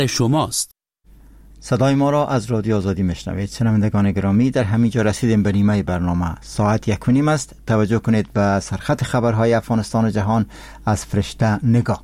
شماست. صدای ما را از رادیو آزادی میشنوید. شنوندگان گرامی، در همین جا رسیدیم به نیمه برنامه. ساعت 1:30 است. توجه کنید به سرخط خبرهای افغانستان و جهان از فرشته نگاه.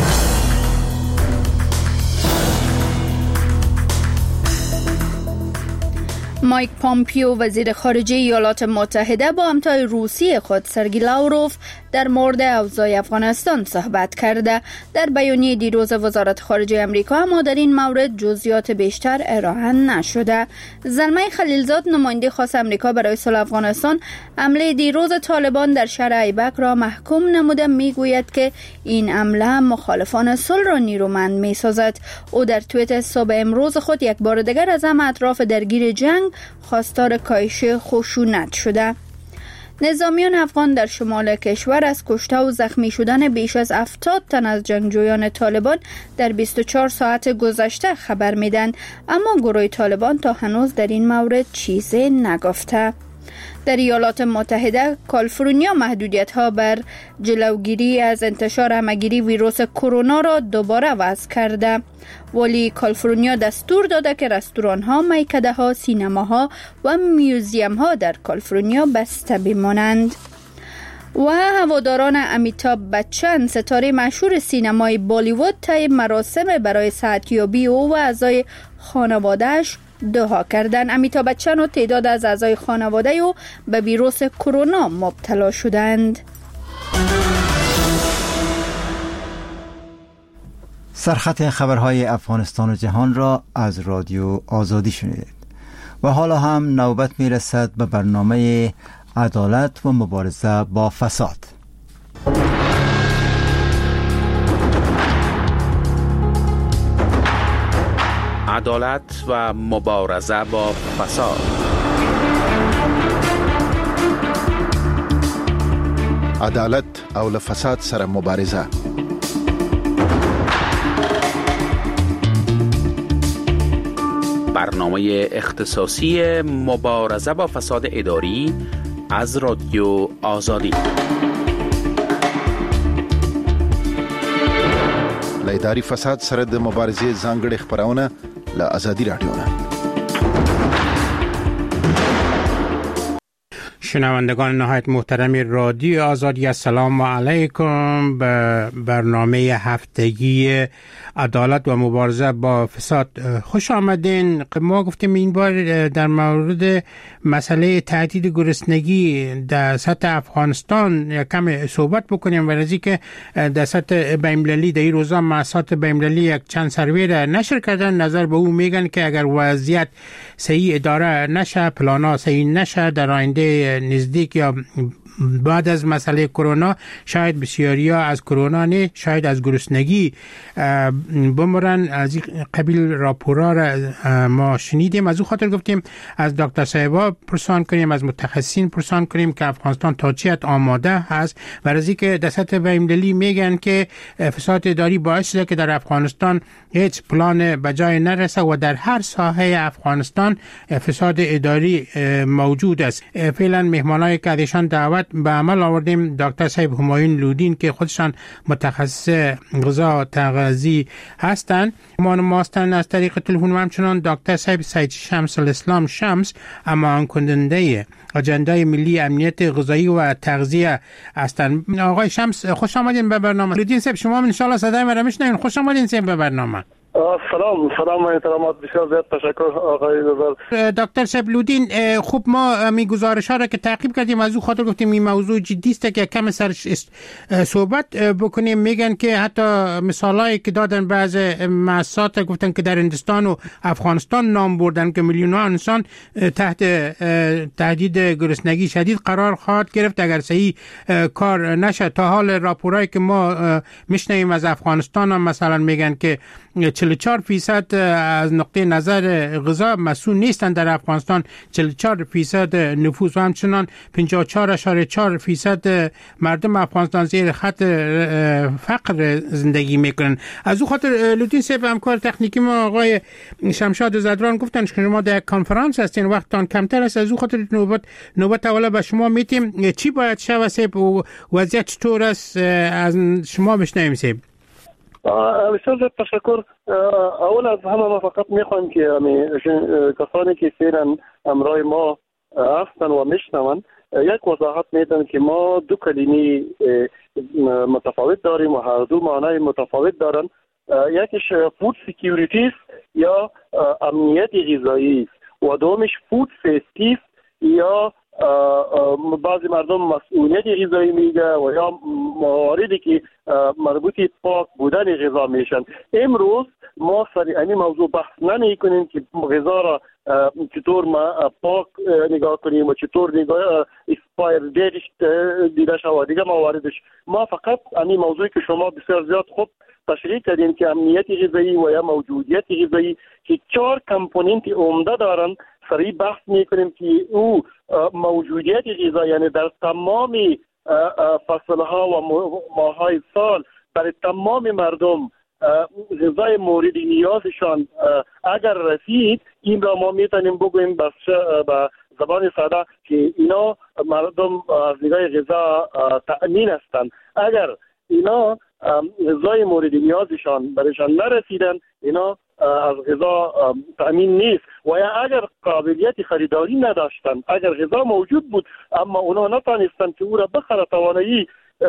مایک پامپیو وزیر خارجه ایالات متحده با همتای روسی خود سرگی لاوروف در مورد اوضاع افغانستان صحبت کرده. در بیانیه دیروز وزارت خارجه امریکا اما در این مورد جزئیات بیشتر ارائه نشده. زلمه خلیلزاد نماینده خاص امریکا برای صلح افغانستان حمله دیروز طالبان در شهر ایبک را محکوم نموده میگوید که این حمله مخالفان صلح را نیرومند میسازد. او در توییت صبح امروز خود یک بار دیگر از همه اطراف درگیر جنگ خواستار کاهش خشونت شده. نظامیان افغان در شمال کشور از کشته و زخمی شدن بیش از 70 تن از جنگجویان طالبان در 24 ساعت گذشته خبر میدن، اما گروه طالبان تا هنوز در این مورد چیزی نگفته. در ایالات متحده کالیفرنیا محدودیت‌ها بر جلوگیری از انتشار همه‌گیری ویروس کرونا را دوباره وضع کرده. ولی کالیفرنیا دستور داده که رستوران‌ها، میکده‌ها، سینماها و میوزیم‌ها در کالیفرنیا بسته بمانند. و هواداران امیتاب بچن ستاره مشهور سینمای بالیوود طی مراسم برای صحتیابی او و اعضای خانواده‌اش دعا کردند. امیتاب بچن و تعداد از اعضای خانواده او به ویروس کرونا مبتلا شدند. سرخط خبرهای افغانستان و جهان را از رادیو آزادی شنیدید و حالا هم نوبت میرسد به برنامه عدالت و مبارزه با فساد. عدالت و مبارزه با فساد. عدالت او له فساد سره مبارزه. برنامه اختصاصی مبارزه با فساد اداری از رادیو آزادی. له اداري فساد سره د مبارزې ځانګړي خبرونه له آزادي رادیو نه. شنوندگان نهایت محترم رادیو آزادی، السلام علیکم. به برنامه هفتگی عدالت و مبارزه با فساد خوش آمدین. ما گفتیم این بار در مورد مسئله تهدید گرسنگی در سطح افغانستان یک کم صحبت بکنیم، ورزی که در سطح بین‌المللی در این روزا مؤسسات بین‌المللی یک چند سروی را نشر کردن. نظر به او میگن که اگر وضعیت صحیح اداره نشه، پلانا صحیح نشه، در آینده نزدیک یا بعد از مسئله کرونا شاید بسیاریا از کرونا نه، شاید از گرسنگی بمرن. از این قبیل راپورا را ما شنیدیم. از او خاطر گفتیم از دکتر صاحبا پرسان کنیم، از متخصصین پرسان کنیم که افغانستان تا چه حد آماده هست. ورزی که در سطح بین‌المللی میگن که فساد اداری باعث شده که در افغانستان هیچ پلان به جای نرسه و در هر ساحه افغانستان فساد اداری موجود است. فعلا مهمانای که ازشان دعوت به عمل آوردیم دکتر صاحب همایون لودین که خودشان متخصص غذا تغذیه هستند. ماستن از طریق تلفن و همچنان دکتر صاحب سید شمس الاسلام شمس، اما کننده اجنده ملی امنیت غذایی و تغذیه هستند. آقای شمس خوش آمدین به برنامه. لودین صاحب شما ان شاء الله صدای ما را میشنوین. خوش آمدین صاحب به برنامه. سلام احترامات، بسیار زیاد تشکر آقای نظر. دکتر صاحب لودین، خوب ما می گزارش ها را که تعقیب کردیم از او خاطر گفتیم این موضوع جدی است که کم سر صحبت بکنیم. میگن که حتی مثالایی که دادن بعض مؤسسات گفتن که در هندوستان و افغانستان نام بردن که میلیون ها انسان تحت تهدید گرسنگی شدید قرار خواهد گرفت اگر صحیح کار نشه. تا حال راپورایی که ما میشنویم از افغانستان هم مثلا میگن که 44% از نقطه نظر غذا مسئول نیستند در افغانستان. 44% نفوس و همچنان 54.4% مردم افغانستان زیر خط فقر زندگی میکنن. از او خاطر لودین صاحب همکار تکنیکی ما آقای شمشاد زدران گفتن که شما در یک کنفرانس هستین، وقتتان کمتر است. از او خاطر نوبت اولا به شما میتیم. چی باید شود صاحب و وضعیت چطور است؟ از شما بشنویم صاحب. بسیار تشکر. اول از همه ما فقط میخوایم که کسانی که فعلا همراه ما هستن و میشنون یک وضاحت میدن که ما دو کلمه متفاوت داریم و هر دو معنای متفاوت دارن. یکیش فود سکیوریتی یا امنیت غذایی و دومش فود سیفتی یا بعضی مردم مسئولیت غذایی میگه و یا مواردی که مربوط پاک بودن غذا میشن. امروز ما سر این موضوع بحث نمی کنیم که غذا را چطور ما پاک نگاه کنیم و چطور نگاه اسپایر دیتش دیده شود دیگه مواردش. ما فقط این موضوعی که شما بسیار زیاد خوب تشریح کردیم که امنیت غذایی و یا موجودیت غذایی که 4 کامپوننت عمده دارن سریع بحث میکنیم که او موجودیت غذایی یعنی در تمام فصلها و ماهای سال برای تمام مردم غذای مورد نیازشان اگر رسید این را ما میتونیم بگوییم به زبان ساده که اینا مردم از نگاه غذا تأمین هستند. اگر اینا غذای مورد نیازشان برایشان نرسیدن اینا از غذا تأمین نیست و یا اگر قابلیت خریداری نداشتن اگر غذا موجود بود اما اونا نتانستن که او را بخره توانایی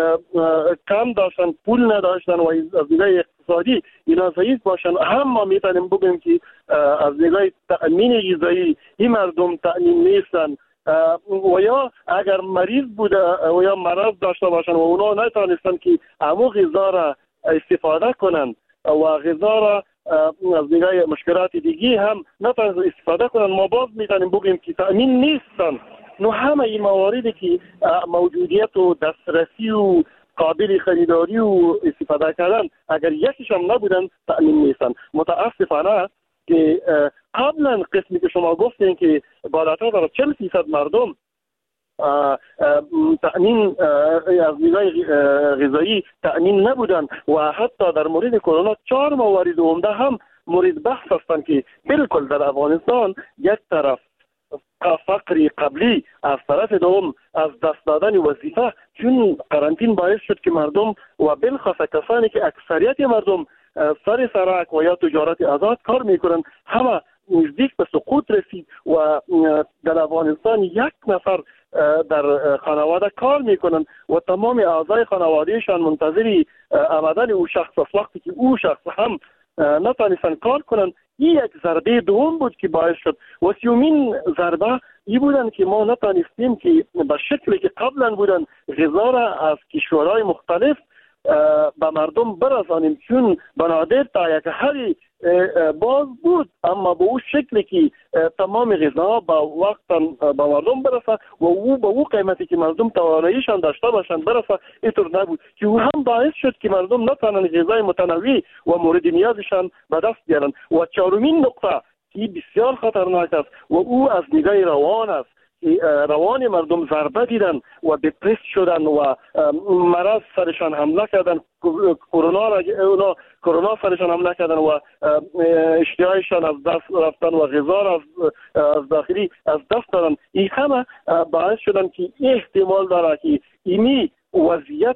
کم داشتن پول نداشتن و از نگاه اقتصادی اینا ضعیف باشن هم ما میتونیم بگیم که از نگاه تأمین غذایی این مردم تأمین نیستن و یا اگر مریض بوده و یا مرض داشته باشن و اونا نتانستن که همو غذا را استفاده کنن و غذا را از نگاه مشکلات دیگی هم نتانستن استفاده کنن ما باز میتونیم بگیم که تأمین نیستن. نو همه این مواردی که موجودیت و دسترسی و قابل خریداری و استفاده کردن اگر یکیش هم نبودن تأمین نیستن. متاسفانه که قبلا قسمی که شما گفتین که بالاتر در 40% مردم تأمین از نگاه غذایی تأمین نبودن و حتی در مورد کرونا 4 موارد عمده هم مورد بحث هستند که بالکل در افغانستان یک طرف فقر قبلی از طرف دوم از دست دادن وظیفه چون قرنطین باعث شد که مردم و بالخصوص کسانی که اکثریت مردم سر سرک و یا تجارت آزاد کار میکنن همه نزدیک به سقوط رسید و در افغانستان 1 نفر در خانواده کار میکنن و تمام اعضای خانوادهشان منتظری آمدن او شخص است. وقتی که او شخص هم نتانستن کار کنن این یک ضربه دوم بود که باعث شد و سیومین ضربه ای بودن که ما نتانستیم که به شکلی که قبلا بودن غذا را از کشورهای مختلف به مردم برسانیم چون بنادر تا یک حدی باز بود اما به او شکلی که تمام غذا با وقت به مردم برسه و او به او قیمتی که مردم تواناییشان داشته باشند برسه اینطور نبود که او هم باعث شد که مردم نتوانند غذای متنوع و مورد نیازشان به دست بیارند. و 4مین نقطه که بسیار خطرناک است و او از نگاه روان است. روان مردم ضربه دیدن و دپرس شدن و مرض سرشان حمله کردن کرونا سرشان حمله کردن و اشتهایشان از دست رفتن و غذا را از داخلی از دست دادن. این همه باعث شدن که احتمال داره که اینی وضعیت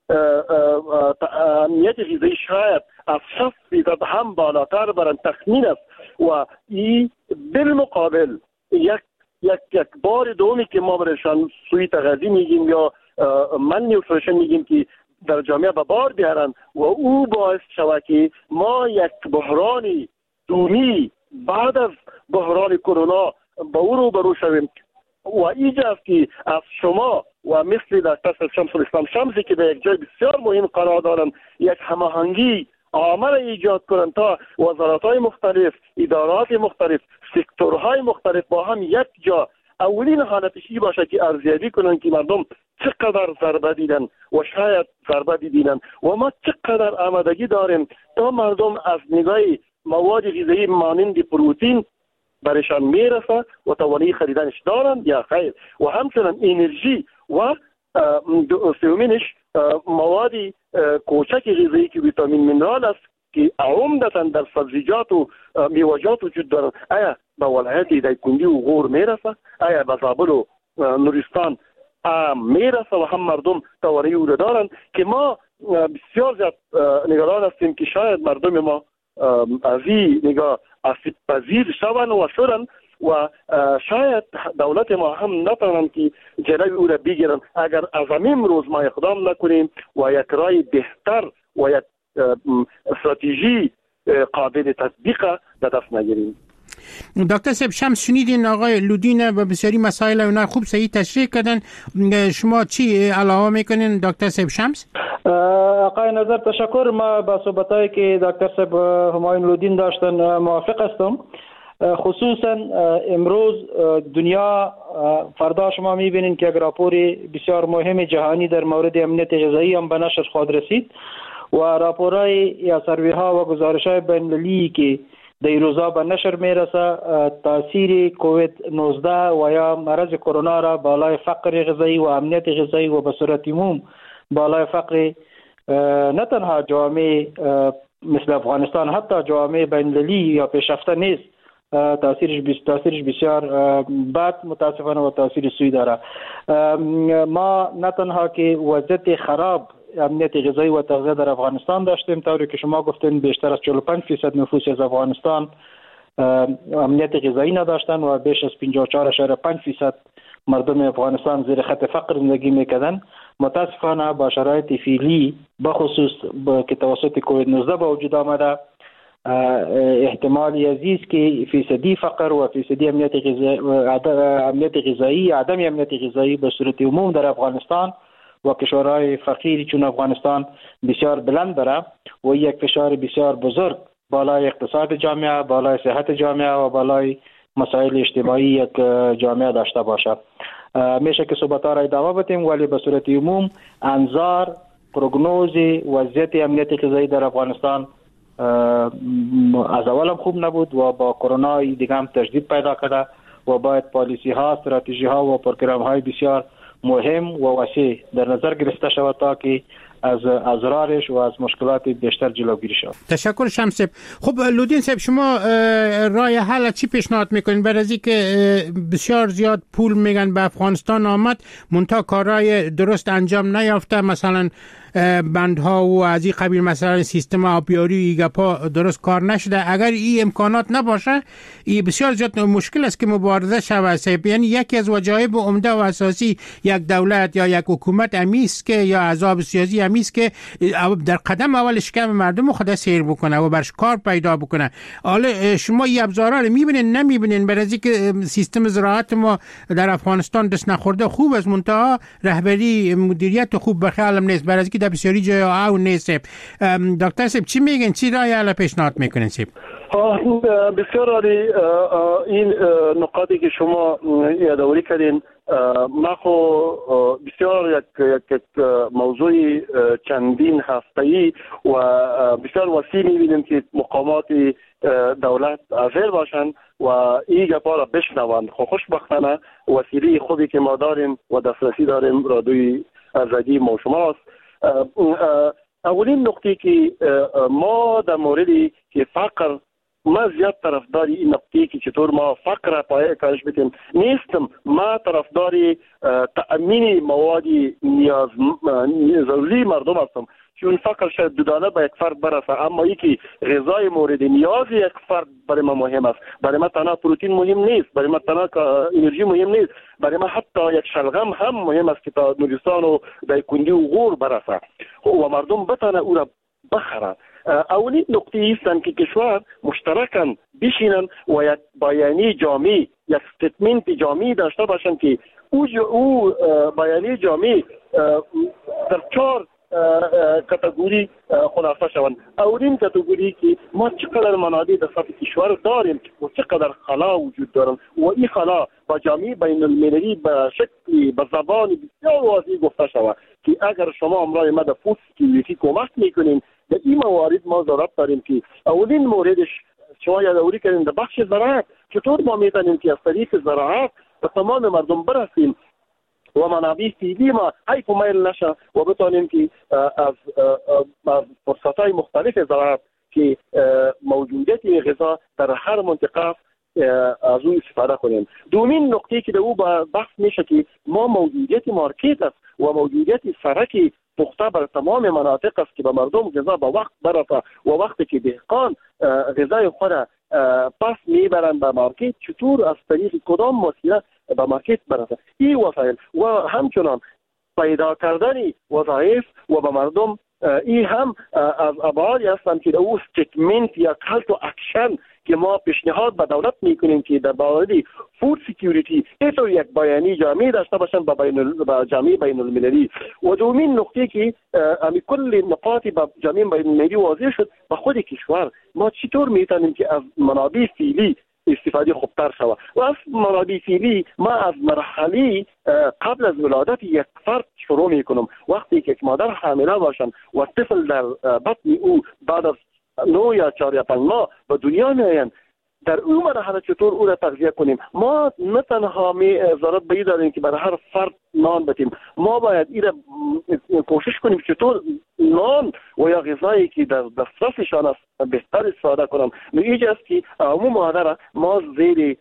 امنیت غذایی شاید از 60% هم بالاتر برن تخمین است و این بالمقابل یک بار دومی که ما برایشان سویت غذی میگیم یا من نیوتریشن میگیم که در جامعه به بار بیارن و او باعث شود که ما یک بحران دومی بعد از بحران کرونا با او روبرو شویم و اینجاست که از شما و مثل دکتر شمس الاسلام شمسی که در یک جای بسیار مهم قرار دارن یک هماهنگی عامه ایجاد کنند تا وزارت‌های مختلف، ادارات مختلف، سکتورهای مختلف با هم یک جا اولین حالتش این باشه که ارزیابی کنند که مردم چقدر ضربه دیدن و شاید ضربه دیدن و ما چقدر آمادگی داریم تا مردم از نگاه مواد غذایی مانند پروتئین برایشان میرسه و توانایی خریدنش دارند یا خیر و همچنین انرژی و سومینش مواد کوچک غذایی که ویتامین مینرال است که عمدتاً در سبزیجات و میوه‌جات وجود دارند. آیا به ولایت دایکنډي و غور میرسه؟ آیا به زابل و نورستان میرسه و هم مردم توانایی او دارند که ما بسیار زیاد نگران هستیم که شاید مردم ما از این نگاه آسیب پذیر شوند و شدن و شاید دولت ما هم نتوانند که جلوی او را بگیرند اگر از امروز ما اقدام نکنیم و یک رای بهتر و یک استراتژی قابل تطبیق به دست نگیریم. دکتر صاحب شمس شنیدین آقای لودین و بسیاری مسائل اونا خوب صحیح تشریح کردن. شما چی علاوه میکنین دکتر صاحب شمس؟ آقای نظر تشکر. ما با صحبتایی که دکتر صاحب همایون لودین داشتن موافق هستم. خصوصا امروز دنیا فردا شما میبینین که یک راپور بسیار مهم جهانی در مورد امنیت غذایی هم به نشر خواهد رسید و راپورهای یا سروی ها و گزارش های بین المللی که در این روزا به نشر میرسه تاثیر کووید 19 و یا مرض کرونا را بالای فقر غذایی و امنیت غذایی و به صورت عموم بالای فقر نه تنها جامعه مثل افغانستان حتی جامعه بین المللی یا پیشرفته نیست تاثیرش بسیار بد متاسفانه و تاثیر سوی داره. ما نه تنها که وضعیت خراب امنیت غذایی و تغذیه در افغانستان داشتیم، طوری که شما گفتین بیشتر از 45% نفوس از افغانستان امنیت غذایی نداشتن و بیش از 54.5% مردم افغانستان زیر خط فقر زندگی میکردن. متاسفانه با شرایط فعلی بخصوص که توسط کووید 19 به وجود آمده احتمال عزیز که فیصدی فقر و فیصدی امنیت غذایی عدم امنیت غذایی به صورت عموم در افغانستان و کشورهای فقیری چون افغانستان بسیار بلند داره و یک فشار بسیار بزرگ بالای اقتصاد جامعه، بالای صحت جامعه و بالای مسائل اجتماعی یک جامعه داشته باشه. میشه که صحبت‌ها را ادامه بدیم ولی به صورت عموم انظار پروگنوز وضعیت امنیت غذایی در افغانستان از اول هم خوب نبود و با کرونا دیگه هم تجدید پیدا کرده و باید پالیسی ها، استراتژی ها و پروگرام های بسیار مهم و وسیع در نظر گرفته شود تا که از اضرارش و از مشکلات بیشتر جلوگیری شود. تشکر شمس. خب لودین صاحب شما راه حل چی پیشنهاد میکنین برای از اینکه بسیار زیاد پول میگن به افغانستان آمد منتها کارهای درست انجام نیافته، مثلا بندها و از این قبیل مثلا سیستم آبیاری ایگاپا درست کار نشده، اگر این امکانات نباشه این بسیار زیاد مشکل است که مبارزه شود. یعنی یکی از وجایب عمده و اساسی یک دولت یا یک حکومت امیست که یا احزاب سیاسی امیست که در قدم اول شکم مردم خود سیر بکنه و برش کار پیدا بکنه. حالا شما این ابزارها رو میبینین نمیبینین؟ برای اینکه سیستم زراعت ما در افغانستان دست نخورده خوب است منتها رهبری مدیریت خوب به خیالم نیست، برای اینکه در بسیاری جای او نیست. دکتر صاحب چی میگن؟ چی راه حل پیشنهاد میکنین صاحب؟ بسیار عالی. این نقاطی که شما یادآوری کردین ما خو بسیار یک موضوع چندین هفته‌ای و بسیار وسیع می‌بینیم که مقامات دولت حاضر باشند و این گپا را بشنوند. خوشبختانه وسیله خوبی که ما داریم و دسترسی داریم رادیوی آزادی ما شماست. اولین نقطه که ما در موردی که فقر ما زیاد طرفداری این نقطه که چطور ما فقر را پایه کاهش بدیم نیستم. ما طرفداری تأمین مواد ضروری مردم هستم، چون فقر شاید دودانه به یک فرد برسه اما یکی غذای مورد نیاز یک فرد برای ما مهم است. برای ما تنها پروتئین مهم نیست، برای ما تنها انرژی مهم نیست، برای ما حتی یک شلغم هم مهم است که تا نورستان و دایکندی و غور برسه و مردم بتانه او را بخره. اولین نقطه ایستن که کشور مشترکاً بشینن و یک بیانیه جامع، یک استیتمنت جامع داشته باشن که او بیانیه جامع در 4 کاتگوری خلاصه شوند. اولین کاتگوری که ما چقدر منابع در سطح کشور داریم و چقدر خلا وجود دارن و این خلا با جامعه بین المللی به شکلی به زبان بسیار واضح گفته شود که اگر شما امرای ما در فود سکیوریتی کمک میکنین در این موارد ما ضرورت داریم که اولین موردش شما یادآوری کردین در بخش زراعت چطور ما میتونیم که از طریق زراعت به تمام مردم برسیم و منابع فعلی ما حیف و میل نشه و بتانیم که از فرصتهای مختلف زراعت که موجودیت غذا در هر منطقه از اون استفاده کنیم. دومین نقطه که در او بحث میشه که ما موجودیت مارکت است و موجودیت سرک پخته بر تمام مناطق است که به مردم غذا به وقت برسه و وقتی که دهقان غذای خود پس میبرند به مارکت چطور از طریق کدام وسیله به مارکت برسه. این وسایل و همچنان پیدا کردن وظایف و به مردم این هم از ابعادی هستند که او استیتمنت یا کال تو اکشن که ما پیشنهاد به دولت میکنیم که در مورد فود سکیوریتی اینطور یک بیانیه جامع داشته باشند با جامعه بین المللی. و دومین نقطه که امی کل نقاطی با جامعه بین المللی واضح شد به خود کشور ما چطور میتونیم که از منابع فعلی استفاده خوبتر شود. و از منابع فعلی ما از مرحله قبل از ولادت یک فرد شروع میکنم. وقتی که یک مادر حامله باشند و طفل در بطن او بعد از 9 یا 4 یا 5 ماه به دنیا میآیند، در اون مرحله چطور او را تغذیه کنیم؟ ما نه تنها ضرورت به این داریم که برای هر فرد نان بدیم، ما باید این را کوشش کنیم چطور نان و یا غذایی که در دسترسشان است بهتر استفاده کنم. اینجا است که عموم مادر ما زیر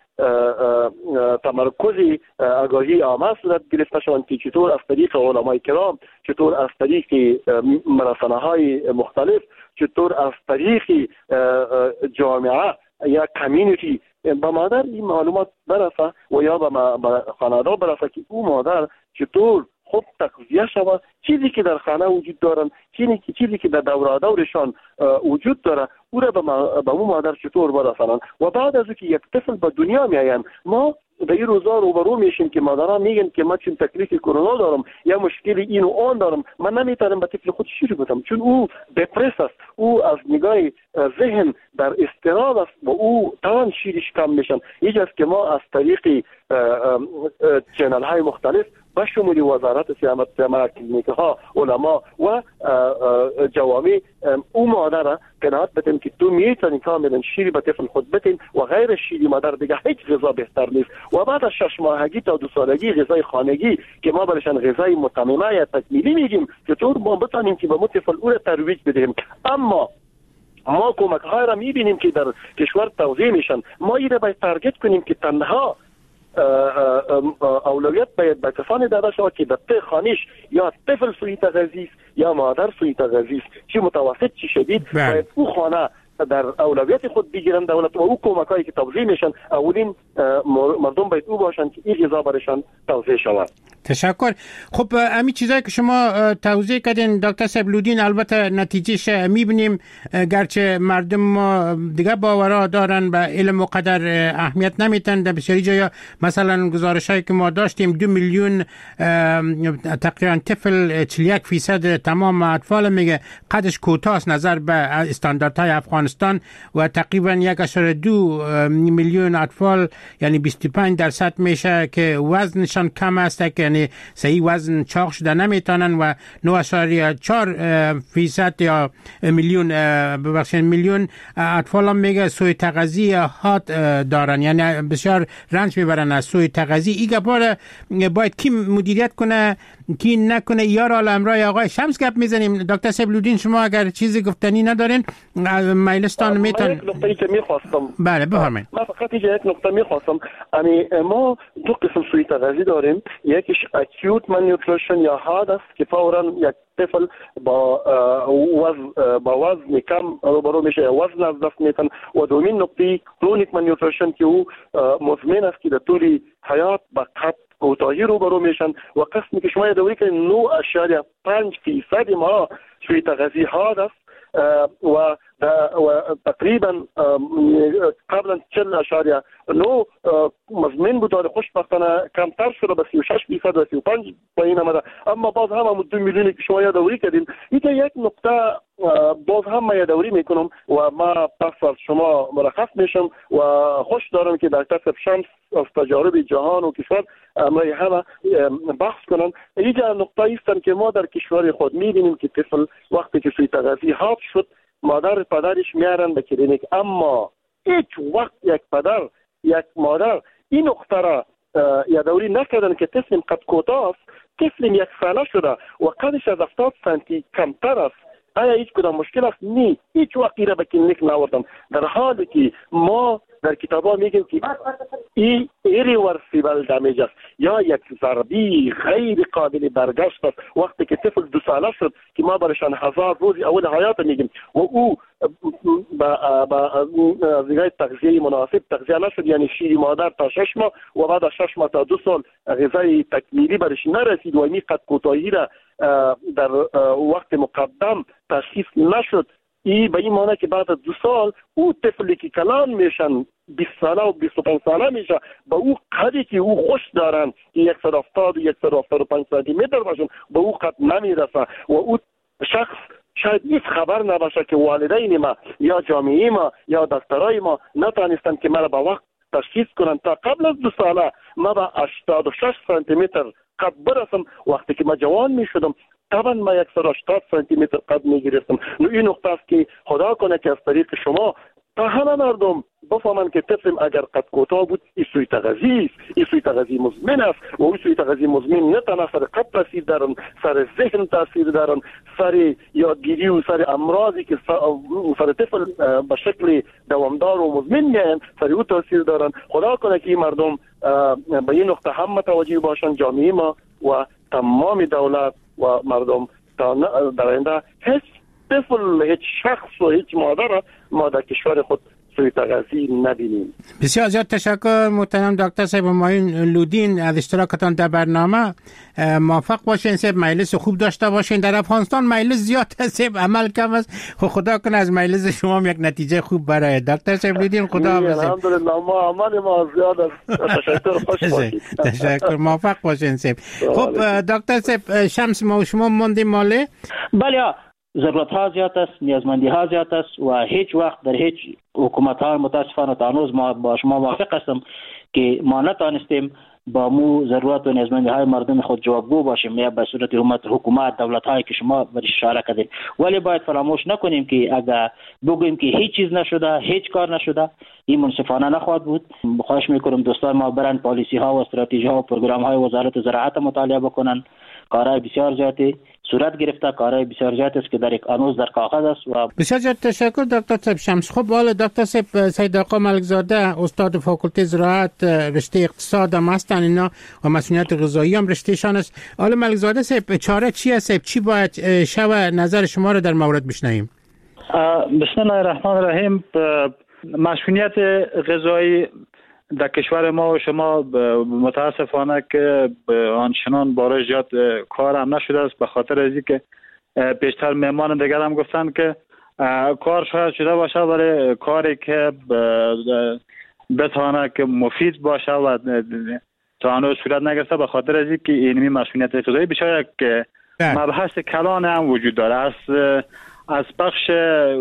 تمرکز آگاهی عامه صورت گرفته شوند که چطور از طریق علمای کرام، چطور از طریق رسانه‌های مختلف، چطور از طریق جامعه یا کمیونیتی به مادر این معلومات برسه و یا به خانواده برسه که او مادر چطور خوب تغذیه شود، چیزی که در خانه وجود دارن، چیزی که در دورشان وجود داره او را به اون مادر چطور برسانند. و بعد از اینکه یک طفل به دنیا میآید ما به این روزا روبرو میشیم که مادرها میگن که من چون تکلیف کرونا دارم یا مشکلی این و آن دارم، من نمیتونم به طفل خود شیر بدم چون او دپرس است، او از نگاه ذهن در اضطراب است و او تمام شیرش کم میشن. اینجاست که ما از طریق چنل های مختلف به شمول وزارت سلامت، کلینیک ها، علما و جوامع او مادر را قناعت بدیم که تو میتونی کاملا شیری به طفل خود بدین و غیر شیری مادر دیگه هیچ غذا بهتر نیست. و بعد از 6 ماهگی تا 2 سالگی غذای خانگی که ما برشان غذای متممه یا تکمیلی میگیم چطور ما بتونیم که به طفل او را ترویج بدیم. اما ما کمک های را میبینیم که در کشور توزیع میشن، ما این را باید تارگت کنیم که تنها اولویت باید به کسانی داده شود که در خانش یا طفل سوی تغذیه است یا مادر سوی تغذیه است، چه متوسط چه شدید باید او خانه در اولویت خود بگیرن دولت و او کمکایی که توزیع میشن اولین مردم باید او باشن که این غذا برشان توزیع شود. تشکر. خب همین چیزایی که شما توضیح کردین دکتر سبلودین البته نتیجهش میبینیم، گرچه مردم ما دیگه باورا دارن به علم و قدر اهمیت نمیتن. در بسیاری جایا مثلا گزارشایی که ما داشتیم 2 میلیون تقریبا طفل 41% تمام اطفال میگه قدش کوتاست نظر به استانداردهای افغانستان و تقریبا 1.2 میلیون اطفال یعنی 25% میشه که وزنشان کم است، که یعنی صحیح وزن چاق شده نمیتونن و 9.4% یا میلیون اطفال هم میگه سوی تغذیه هات دارن، یعنی بسیار رنج میبرن از سوی تغذیه. این گپا باید کی مدیریت کنه کی نکنه؟ یار امرای آقای شمس گپ میزنیم. دکتر سبلودین شما اگر چیزی گفتنی ندارین مایلستان میتون. یک نقطه‌ای که میخواستم بله بفرمایید. من فقط یک نقطه میخواستم، یعنی ما 2 قسم سوی تغذیه داریم، یکیش اکیوت مالنیوتریشن یا حاد است که فورا یک طفل با وزن کم روبرو میشه، وزن از دست میتن. و دومین نقطه کرونیک مالنیوتریشن که او مزمن است که در طول حیات با قد کوتاهی روبرو میشن. و قسمی که شما یادوری که 9.5% ما سوی تغذیه حاد است و تقریبا قبلا 40.9 مزمن بود، ولی خوشبختانه کمتر شده به 36% و 35 پایین آمده. اما باز هم 2 میلیونی که شما یادوری کردین، این یک نقطه باز هم ما یادوری میکنم و ما پس از شما مرخص میشم و خوش دارم که دکتر شمس از تجارب جهان و کشور امرای همه بحث کنن. اینجا نقطه ایستن که ما در کشور خود میبینیم که طفل وقتی که سوی تغذیه حاد شد مادر پدرش میارن به کلینیک، اما هیچ وقت یک پدر یک مادر این نقطه را یادوری نکردن که طفل قد کوتاه است، طفل 1 ساله شده و قدش از 70 سانتی کمتر است، آیا هیچ کدام مشکل است؟ نه، هیچ وقت را به کلینیک نآوردم، در حالی که ما در کتابا میگیم که این irreversible damage است یا یک ضربه غیر قابل برگشت است. وقتی که طفل 2 ساله شد که ما برشان 1000 روز اول حیات میگیم و او با غذای تغذیه مناسب تغذیه نشد، یعنی شیر مادر تا 6 ماه و بعد از 6 ماه تا 2 سال غذای تکمیلی برش نرسید و این قد کوتاهی را در وقت مقدم تشخیص نشد، این به این معنی که بعد از 2 سال او طفلی که کلان میشن 20 ساله و 25 ساله میشه با او قدی که او خوش دارن که 170 و 175 سانتی متر باشن به او قد نمیرسه و او شخص شاید هیچ خبر نباشه که والدین ما یا جامعه ما یا دکترای ما نتانستن که مرا با وقت تشخیص کنن. تا قبل از 2 ساله ما با 86 سانتی متر قد برسم، وقتی که ما جوان می شدم طبعا ما 180 سانتی متر قد می گرفتم. این نقطه است که خدا کنه که از طریق شما تا همه مردم بفهمن که طفل اگر قد کوتاه بود این سوی تغذیه است، این سوی تغذیه مزمن است و این سوی تغذیه مزمن نه تنها سر قد تاثیر دارن، سر ذهن تاثیر دارن، سر یادگیری و سر امراضی که سر طفل به شکل دوامدار و مزمن میان سر او تاثیر دارن. خدا کنه که این مردم به این نقطه هم متوجه باشن، جامعه ما و تمام دولت و مردم تا در آینده هیچ طفل، هیچ شخص و هیچ مادر ما در کشور خود سوی تغذیه نبینیم. بسیار زیاد تشکر محترم دکتر صاحب همایون لودین از اشتراکتان در برنامه. موفق باشین صاحب، مجلس خوب داشته باشین. در افغانستان مجلس زیاد صاحب عمل کم است، خدا کنه از مجلس شما یک نتیجه خوب برای دکتر صاحب لودین. خدا حافظ. الحمدلله ما عمل ما زیاد است. تشکر، خوش باشید. تشکر، موفق باشین صاحب. خب دکتر صاحب شمس ما و شما موندیم ماله؟ بله، ضرورت ها زیاد است، نیازمندی ها زیاد است و هیچ وقت در هیچ حکومت ها متاسفانه تا هنوز ما با شما موافق هستم که ما نتانستیم با مو ضرورت و نیازمندی های مردم خود جوابگو باشیم یا به صورت حکومت دولت هایی که شما برش اشاره کردید. ولی باید فراموش نکنیم که اگر بگوییم که هیچ چیز نشده، هیچ کار نشده، این منصفانه نخواهد بود. خواهش میکنم دوستان ما برن پالیسی ها و استراتژی ها و پروگرام های وزارت زراعت مطالعه بکنن. کارهای بسیار زیادی صورت گرفته، کارهای بسیار زیادی است که در هنوز در کاغذ است. و بسیار زیاد تشکر دکتر صاحب شمس. خب حالا دکتر صاحب سید آقا ملکزاده استاد فاکولته زراعت رشته اقتصاد هم هستن اینا و مسئولیت غذایی هم رشتهشان است. حالا ملکزاده صاحب چاره چی است؟ چی باید شوه؟ نظر شما رو در مورد بشنویم. بسم الله الرحمن الرحیم. مسئولیت غذایی در کشور ما و شما متاسفانه که آنچنان بارش زیاد کار هم نشده است، به خاطر از اینکه بیشتر مهمان دیگر هم گفتن که کار شاید شده باشه ولی کاری که بتونه که مفید باشه و تا هنوز صورت نگرفته، به خاطر از اینکه اینمی مسئولیت غذایی بسیار یک مبحث کلان هم وجود داره. از بخش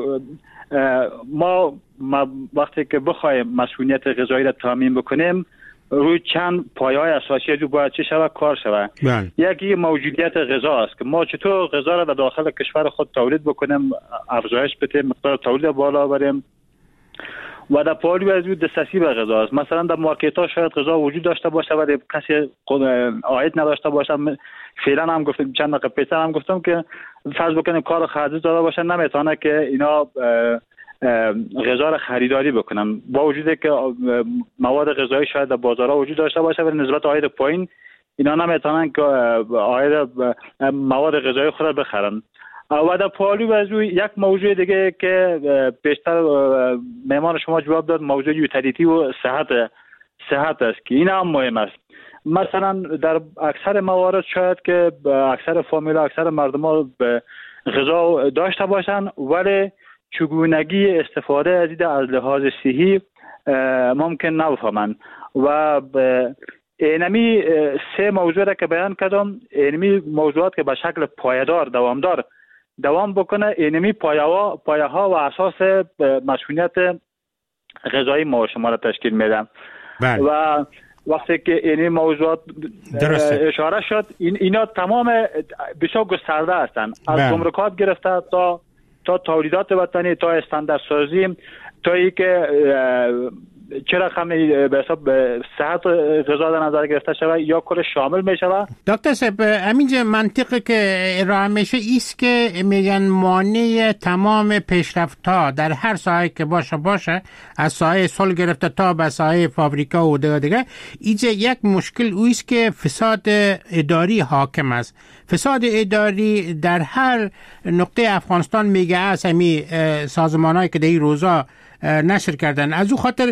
ما وقتی که بخوایم مسئولیت غذایی را تامین بکنیم روی چند پایه‌های اساسی رو باید چه شود کار شود. یکی موجودیت غذا است که ما چطور غذا را در داخل کشور خود تولید بکنیم، افزایش بدیم، مقدار تولید بالا بریم و در پالو از دسترسی به غذا است. مثلا در مارکت ها شاید غذا وجود داشته باشه ولی کسی عاید نداشته باشه. فعلا هم گفتم چند دقیقه پیش هم گفتم که فرض بکنیم کار خرجی داده باشه نمیتونه که اینا غذا را خریداری بکنن، با وجودی که مواد غذایی شاید در بازارها وجود داشته باشه ولی نسبت عاید پایین اینا نمیتونن که عاید مواد غذایی خود را بخرن. و در پالو از یک موضوع دیگه که بیشتر مهمان شما جواب داد، موضوع یوتیلیتی و صحت است که این هم مهم است. مثلا در اکثر موارد شاید که اکثر فامیل، اکثر مردم ها غذا داشته باشن ولی چگونگی استفاده از این از لحاظ صحی ممکن نفهمن و اینمی 3 موضوع را که بیان کردم، اینمی موضوعات که به شکل پایدار دوامدار دوام بکنه، اینمی پایه ها و اساس مسئولیت غذایی ما شما را تشکیل میدم. و وقتی که این موضوعات اشاره شد اینا تمام بسیار گسترده هستند، از گمرکات گرفته تا تولیدات وطنی تا استانداردسازی تا ای که چه رقمی به حساب صحت غذا در نظر گرفته شود یا کل شامل می شود؟ دکتر صاحب همینجا منطقی که ارائه میشه ایست که میگن مانع تمام پیشرفت‌ها در هر ساحه که باشه از ساحه صلح گرفته تا به ساحه فابریکا و دیگه اینجا یک مشکل اویست که فساد اداری حاکم است. فساد اداری در هر نقطه افغانستان میگه از همین سازمان‌هایی که در این روزا نشر کردن. از او خاطر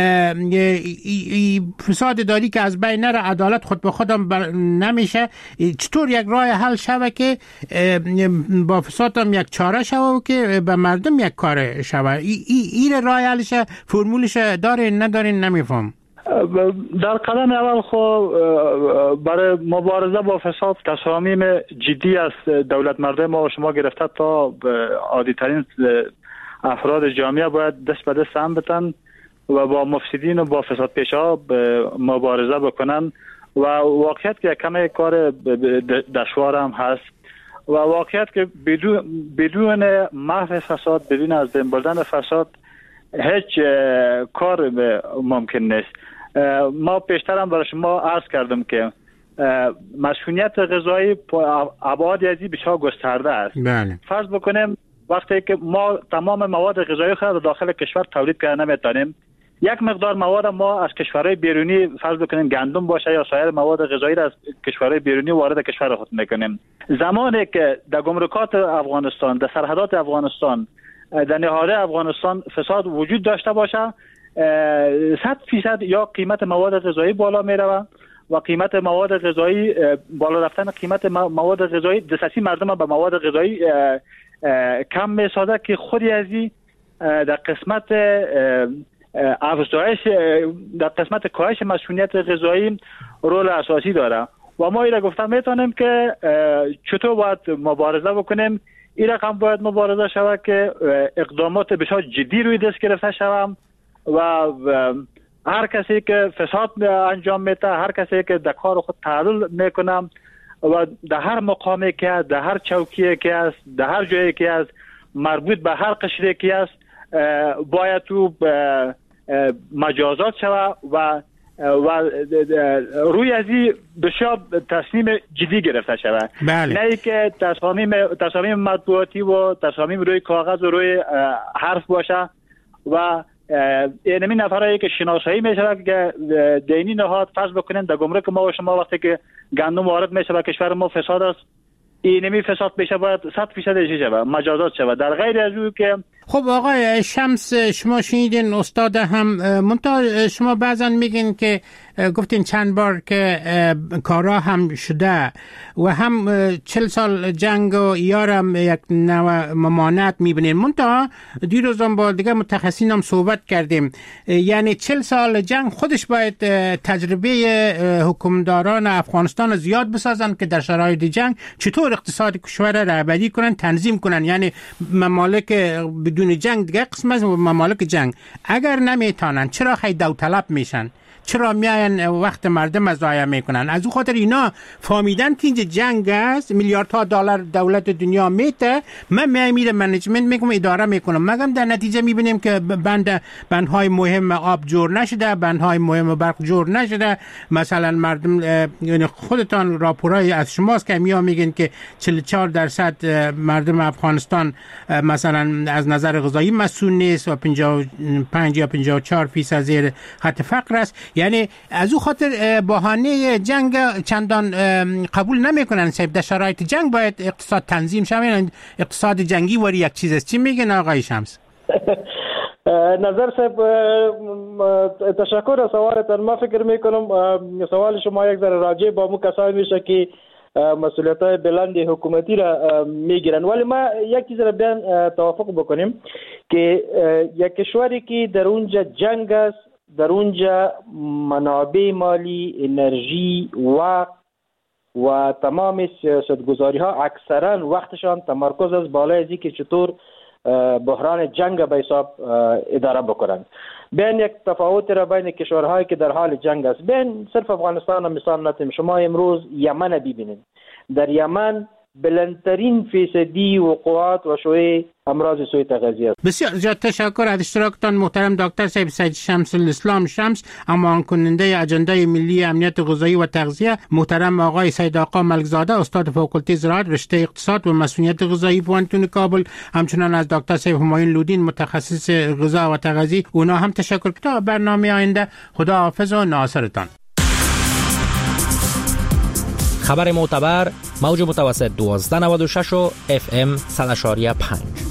فساد اداری که از بین نره، عدالت خود به خودم نمیشه. چطور یک راه حل شوه که با فساد هم یک چاره شوه و که به مردم یک کار شوه؟ این راه حلش فرمولش دارین ندارین نمیفهم. در قدم اول خب برای مبارزه با فساد تصامیم جدی است دولت مرده ما و شما گرفته تا عادی ترین افراد جامعه باید دست به دست هم بتن و با مفسدین و با فساد پیشا مبارزه بکنن و واقعیت که کمی کار دشوار هم هست و واقعیت که بدون محو فساد، بدون از بین بردن فساد هیچ کار ممکن نیست. ما پیشتر هم برای شما عرض کردم که مسئولیت غذایی ابعاد ازی بسیار گسترده است. بله. فرض بکنیم وقتی که ما تمام مواد غذایی خود داخل کشور تولید کردن نمیتونیم، یک مقدار مواد ما از کشورهای بیرونی فرض بکنیم گندم باشه یا سایر مواد غذایی را از کشورهای بیرونی وارد کشور خود میکنیم. زمانی که در گمرکات افغانستان، در سرحدات افغانستان، در نهادهای افغانستان فساد وجود داشته باشه، 100% یا قیمت مواد غذایی بالا میره و قیمت مواد غذایی بالا رفتن قیمت مواد غذایی دسترسی مردم به مواد غذایی کم میسازه که خودی ازی در قسمت افزایش در قسمت کاهش مسئولیت غذایی رول اساسی داره و ما این گفتم میتونیم که چطور باید مبارزه بکنیم. این رقم باید مبارزه شود که اقدامات بسیار جدی روی دست گرفته شود و هر کسی که فساد انجام میده، هر کسی که در کار خود تعلل میکنه و در هر مقامی که است، در هر چوکی که است، در هر جایی که است، مربوط به هر قشری که است، باید تو مجازات شود و روی ازی بسیار تصمیم جدی گرفته شود. بله. نه ای که تصامیم مطبوعاتی و تصامیم روی کاغذ و روی حرف باشه و اینمی نفرایی که شناسایی میشه که دینی نهاد فرض بکنن در گمرک ما و شما وقتی که گندم وارد میشه و کشور ما فساد است، اینمی فساد بشه باید 100% اجازه شود، مجازات شود. در غیر از او که خب آقای شمس شما شنیدین استاد هم منتها شما بعضا میگین که گفتین چند بار که کارا هم شده و هم 40 سال جنگ و یارم یک نوع ممانعت میبینین. منتها دیروزم با دیگه متخصصین هم صحبت کردیم، یعنی 40 سال جنگ خودش باید تجربه حکمداران افغانستان زیاد بسازن که در شرایط جنگ چطور اقتصاد کشور را رهبری کنن، تنظیم کنن. یعنی ممالک بدون جنگ دیگه قسم از ممالک جنگ اگر نمیتونن چرا خیلی داوطلب میشن، چرا میاین وقت مردم ضایع میکنن؟ از اون خاطر اینا فهمیدن که اینجا جنگ است، میلیاردها دلار دولت دنیا میته، من میرم منیجمنت میکنم، اداره میکنم، مگم در نتیجه میبینیم که بندهای مهم آب جور نشده، بندهای مهم برق جور نشده. مثلا مردم یعنی خودتان راپورای از شماست که میگن که 44% مردم افغانستان مثلا از نظر غذایی مسئول نیست و 55 یا 54% زیر خط فقر است. یعنی از او خاطر بهانه جنگ چندان قبول نمیکنن. صاحب در شرایط جنگ باید اقتصاد تنظیم شود، اقتصاد جنگی وری یک چیز است. چی میگن آقای شمس؟ نظر صاحب تشکر از سوالتان. ما فکر میکنم سوال شما یک ذره راجع با مو کسایی میشه که مسئولیت‌های بلند حکومتی را میگیرن، ولی ما یک چیز را بیان توافق بکنیم که یک کشوری که در اونجا جنگ است، در اونجا منابع مالی، انرژی، وقت و تمام سیاستگذاری ها اکثرا وقتشان تمرکز از بالای ازی که چطور بحران جنگ به حساب اداره بکنند. بین یک تفاوت را بین کشورهایی که در حال جنگ است، بین صرف افغانستان را مثال نتیم، شما امروز یمن ببینید. در یمن بلندترین فیصدی وقوعات و شیوع امراض سوء تغذیه است. بسیار زیاد تشکر از اشتراکتان محترم دکتر صاحب سید شمس الاسلام شمس، امان کننده اجنده ملی امنیت غذایی و تغذیه، محترم آقای سید آقا ملکزاده استاد فاکولته زراعت رشته اقتصاد و مسئولیت غذایی پوهنتون کابل، همچنان از دکتر صاحب همایون لودین متخصص غذا و تغذیه، اونا هم تشکر. تا برنامه آینده خدا حافظ و ناصرتان. خبر معتبر موج متوسط 1296 و FM 100.5